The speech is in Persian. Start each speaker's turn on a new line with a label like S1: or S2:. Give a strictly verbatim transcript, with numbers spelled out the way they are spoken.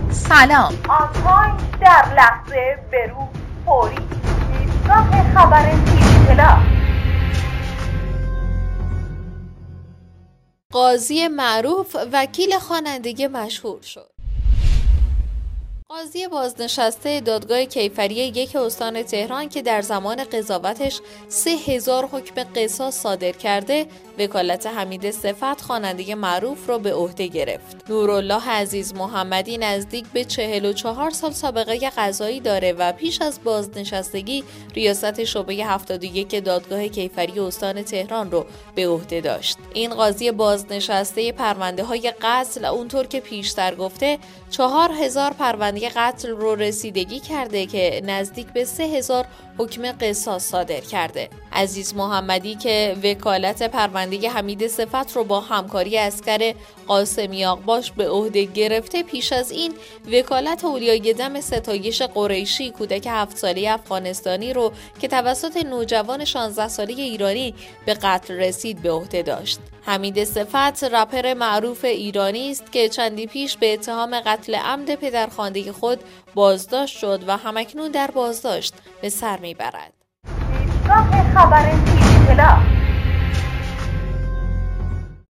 S1: سلام.
S2: آنتاین در لحظه برو فوری ایستگاه خبر تیوی اطلاع.
S3: قاضی معروف وکیل خوانندگی مشهور شد. قاضی بازنشسته دادگاه کیفری یک استان تهران که در زمان قضاوتش سه هزار حکم قصاص صادر کرده، وکالت حمید صفت خواننده معروف را به عهده گرفت. نورالله عزیز محمدی نزدیک به چهل و چهار سال سابقه قضایی داره و پیش از بازنشستگی ریاست شعبه هفتاد و یک دادگاه کیفری استان تهران رو به عهده داشت. این قاضی بازنشسته پرونده های قتل اونطور که پیشتر گفته چهار هزار پرونده قتل رو رسیدگی کرده که نزدیک به سه هزار حکم قصاص صادر کرده. عزیز محمدی که وکالت پرونده حمید صفت رو با همکاری عسکر قاسمی آقباش به عهده گرفته، پیش از این وکالت اولیای دم ستایش قریشی کودک هفت ساله افغانستانی رو که توسط نوجوان شانزده ساله ایرانی به قتل رسید به عهده داشت. حمید صفت رپر معروف ایرانی است که چندی پیش به اتهام قتل عمد پدرخوانده خود بازداشت شد و همکنون در بازداشت به سر میبرد.
S2: ایستگاه خبر تیوی اطلاع.